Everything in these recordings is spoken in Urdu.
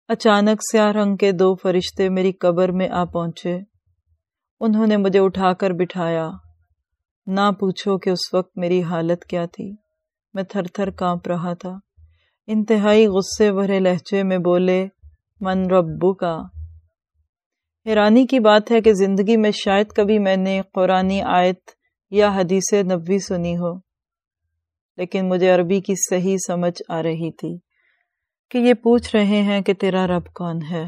اچانک سیاہ رنگ کے 2 فرشتے میری قبر میں آ پہنچے۔ انہوں نے مجھے اٹھا کر بٹھایا۔ نہ پوچھو کہ اس وقت میری حالت کیا تھی۔ میں تھر تھر کانپ رہا تھا۔ انتہائی غصے بھرے لہجے میں بولے، من ربک۔ حیرانی کی بات ہے کہ زندگی میں شاید کبھی میں نے قرآنی آیت یا حدیث نبوی سنی ہو، لیکن مجھے عربی کی صحیح سمجھ آ رہی تھی کہ یہ پوچھ رہے ہیں کہ تیرا رب کون ہے۔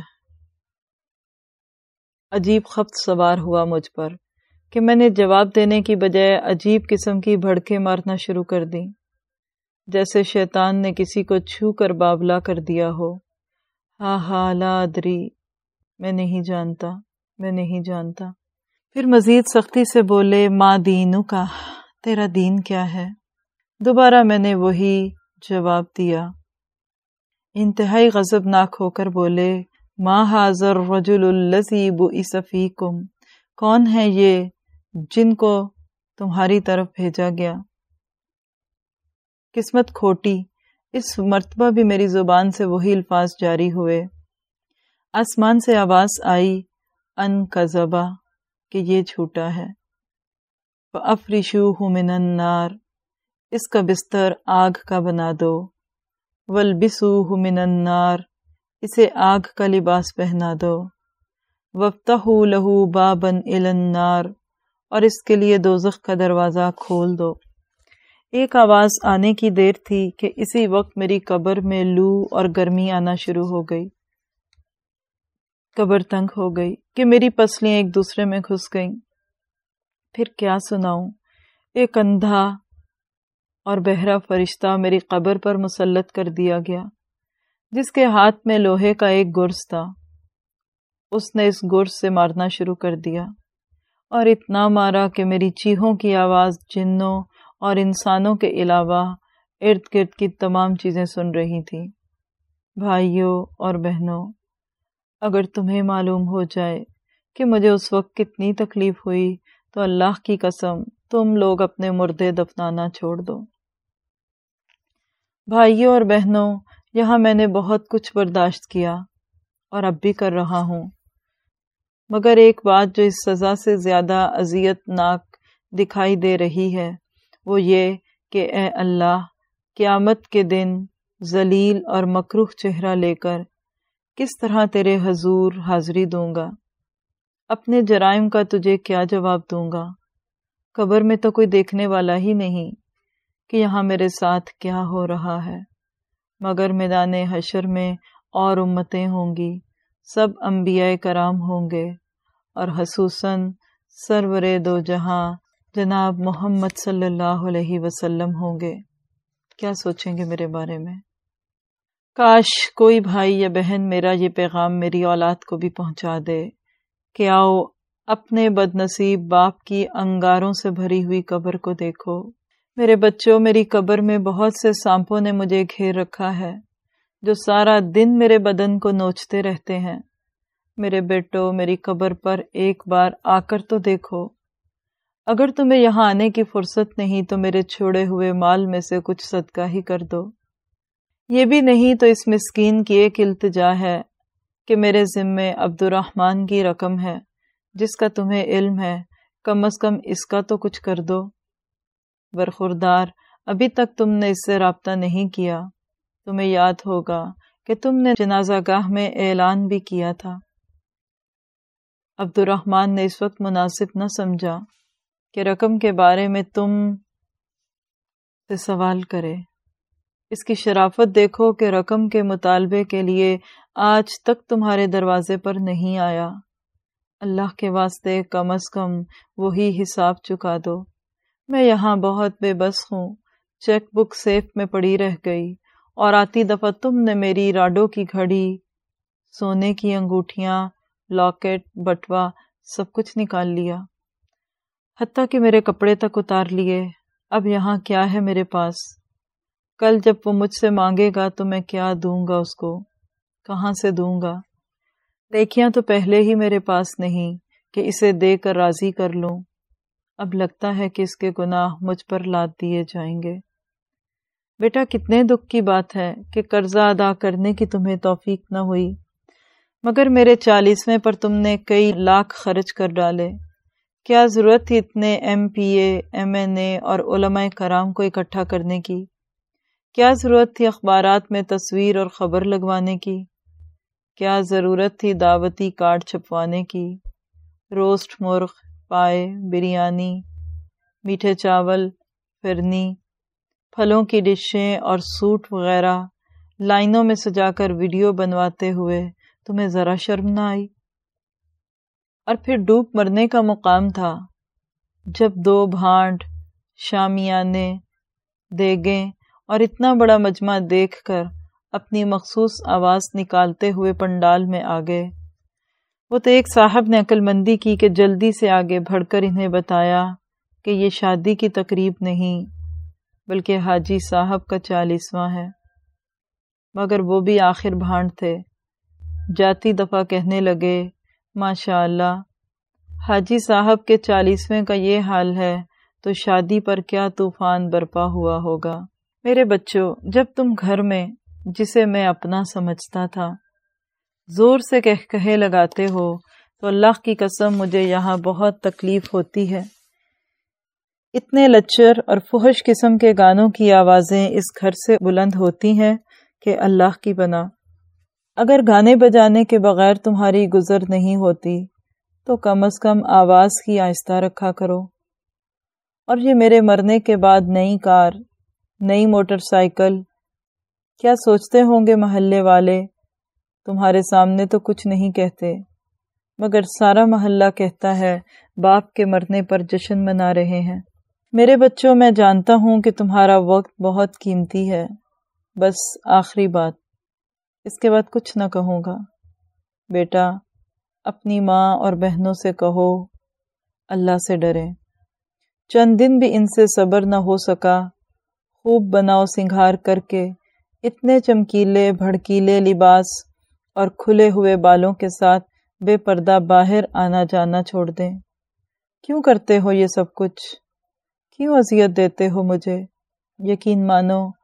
عجیب خفت سوار ہوا مجھ پر کہ میں نے جواب دینے کی بجائے عجیب قسم کی بھڑکے مارنا شروع کر دیں، جیسے شیطان نے کسی کو چھو کر بابلا کر دیا ہو۔ ہا لا ادری، میں نہیں جانتا، میں نہیں جانتا۔ پھر مزید سختی سے بولے، ما دینک، تیرا دین کیا ہے؟ دوبارہ میں نے وہی جواب دیا۔ انتہائی غضبناک ہو کر بولے، ما ھذا الرجل الذی بعث فیکم، کون ہے یہ جن کو تمہاری طرف بھیجا گیا؟ قسمت کھوٹی، اس مرتبہ بھی میری زبان سے وہی الفاظ جاری ہوئے۔ آسمان سے آواز آئی، ان کذبا، کہ یہ جھوٹا ہے۔ فَأَفْرِشُوهُ مِنَ النَّارِ، اس کا بستر آگ کا بنا دو۔ وَالْبِسُوهُ مِنَ النَّارِ، اسے آگ کا لباس پہنا دو۔ وَافْتَحُوا لَهُ بَابًا إِلَى النَّارِ، اور اس کے لیے دوزخ کا دروازہ کھول دو۔ ایک آواز آنے کی دیر تھی کہ اسی وقت میری قبر میں لو اور گرمی آنا شروع ہو گئی۔ قبر تنگ ہو گئی کہ میری پسلیاں ایک دوسرے میں گھس گئیں۔ پھر کیا سناؤں؟ ایک اندھا اور بہرا فرشتہ میری قبر پر مسلط کر دیا گیا، جس کے ہاتھ میں لوہے کا ایک گرز تھا۔ اس نے اس گرز سے مارنا شروع کر دیا، اور اتنا مارا کہ میری چیخوں کی آواز جنوں اور انسانوں کے علاوہ ارد گرد کی تمام چیزیں سن رہی تھیں۔ بھائیوں اور بہنوں، اگر تمہیں معلوم ہو جائے کہ مجھے اس وقت کتنی تکلیف ہوئی تو اللہ کی قسم تم لوگ اپنے مردے دفنانا چھوڑ دو۔ بھائیوں اور بہنوں، یہاں میں نے بہت کچھ برداشت کیا اور اب بھی کر رہا ہوں، مگر ایک بات جو اس سزا سے زیادہ اذیت ناک دکھائی دے رہی ہے وہ یہ کہ اے اللہ، قیامت کے دن ذلیل اور مکروہ چہرہ لے کر کس طرح تیرے حضور حاضری دوں گا؟ اپنے جرائم کا تجھے کیا جواب دوں گا؟ قبر میں تو کوئی دیکھنے والا ہی نہیں کہ یہاں میرے ساتھ کیا ہو رہا ہے، مگر میدان حشر میں اور امتیں ہوں گی، سب انبیاء کرام ہوں گے، اور خصوصاً سرور دو جہاں جناب محمد صلی اللہ علیہ وسلم ہوں گے۔ کیا سوچیں گے میرے بارے میں؟ کاش کوئی بھائی یا بہن میرا یہ پیغام میری اولاد کو بھی پہنچا دے کہ آؤ اپنے بد نصیب باپ کی انگاروں سے بھری ہوئی قبر کو دیکھو۔ میرے بچوں، میری قبر میں بہت سے سانپوں نے مجھے گھیر رکھا ہے جو سارا دن میرے بدن کو نوچتے رہتے ہیں۔ میرے بیٹو، میری قبر پر ایک بار آ کر تو دیکھو۔ اگر تمہیں یہاں آنے کی فرصت نہیں تو میرے چھوڑے ہوئے مال میں سے کچھ صدقہ ہی کر دو۔ یہ بھی نہیں تو اس مسکین کی ایک التجا ہے کہ میرے ذمے عبد الرحمن کی رقم ہے جس کا تمہیں علم ہے، کم از کم اس کا تو کچھ کر دو۔ برخوردار، ابھی تک تم نے اس سے رابطہ نہیں کیا۔ تمہیں یاد ہوگا کہ تم نے جنازہ گاہ میں اعلان بھی کیا تھا۔ عبد الرحمن نے اس وقت مناسب نہ سمجھا کہ رقم کے بارے میں تم سے سوال کرے۔ اس کی شرافت دیکھو کہ رقم کے مطالبے کے لیے آج تک تمہارے دروازے پر نہیں آیا۔ اللہ کے واسطے کم از کم وہی حساب چکا دو۔ میں یہاں بہت بے بس ہوں، چیک بک سیف میں پڑی رہ گئی، اور آتی دفعہ تم نے میری راڈو کی گھڑی، سونے کی انگوٹھیاں، لاکٹ، بٹوا سب کچھ نکال لیا، حتیٰ کہ میرے کپڑے تک اتار لیے۔ اب یہاں کیا ہے میرے پاس؟ کل جب وہ مجھ سے مانگے گا تو میں کیا دوں گا اس کو؟ کہاں سے دوں گا؟ نیکیاں تو پہلے ہی میرے پاس نہیں کہ اسے دے کر راضی کر لوں۔ اب لگتا ہے کہ اس کے گناہ مجھ پر لاد دیے جائیں گے۔ بیٹا، کتنے دکھ کی بات ہے کہ قرضہ ادا کرنے کی تمہیں توفیق نہ ہوئی، مگر میرے 40ویں پر تم نے کئی لاکھ خرچ کر ڈالے۔ کیا ضرورت تھی اتنے MPA MNA اور علماء کرام کو اکٹھا کرنے کی؟ کیا ضرورت تھی اخبارات میں تصویر اور خبر لگوانے کی؟ کیا ضرورت تھی دعوتی کارڈ چھپوانے کی؟ روسٹ مرغ، پائے، بریانی، میٹھے چاول، فرنی، پھلوں کی ڈشیں اور سوٹ وغیرہ لائنوں میں سجا کر ویڈیو بنواتے ہوئے تمہیں ذرا شرم نہ آئی؟ اور پھر ڈوب مرنے کا مقام تھا جب 2 بھانڈ، شامیانے، دیگیں اور اتنا بڑا مجمع دیکھ کر اپنی مخصوص آواز نکالتے ہوئے پنڈال میں آ گئے۔ وہ تو ایک صاحب نے عقل مندی کی کہ جلدی سے آگے بڑھ کر انہیں بتایا کہ یہ شادی کی تقریب نہیں بلکہ حاجی صاحب کا 40واں ہے۔ مگر وہ بھی آخر بھانڈ تھے۔ جاتی دفعہ کہنے لگے، ماشاء اللہ، حاجی صاحب کے 40ویں کا یہ حال ہے تو شادی پر کیا طوفان برپا ہوا ہوگا۔ میرے بچوں، جب تم گھر میں جسے میں اپنا سمجھتا تھا زور سے کہے لگاتے ہو تو اللہ کی قسم مجھے یہاں بہت تکلیف ہوتی ہے۔ اتنے لچر اور فحش قسم کے گانوں کی آوازیں اس گھر سے بلند ہوتی ہیں کہ اللہ کی پناہ۔ اگر گانے بجانے کے بغیر تمہاری گزر نہیں ہوتی تو کم از کم آواز کی آہستہ رکھا کرو۔ اور یہ میرے مرنے کے بعد نئی کار، نئی موٹر سائیکل، کیا سوچتے ہوں گے محلے والے؟ تمہارے سامنے تو کچھ نہیں کہتے مگر سارا محلہ کہتا ہے باپ کے مرنے پر جشن منا رہے ہیں۔ میرے بچوں، میں جانتا ہوں کہ تمہارا وقت بہت قیمتی ہے۔ بس آخری بات، اس کے بعد کچھ نہ کہوں گا۔ بیٹا، اپنی ماں اور بہنوں سے کہو اللہ سے ڈریں۔ چند دن بھی ان سے صبر نہ ہو سکا، خوب بناؤ سنگھار کر کے اتنے چمکیلے بھڑکیلے لباس اور کھلے ہوئے بالوں کے ساتھ بے پردہ باہر آنا جانا چھوڑ دیں۔ کیوں کرتے ہو یہ سب کچھ؟ کیوں اذیت دیتے ہو مجھے؟ یقین مانو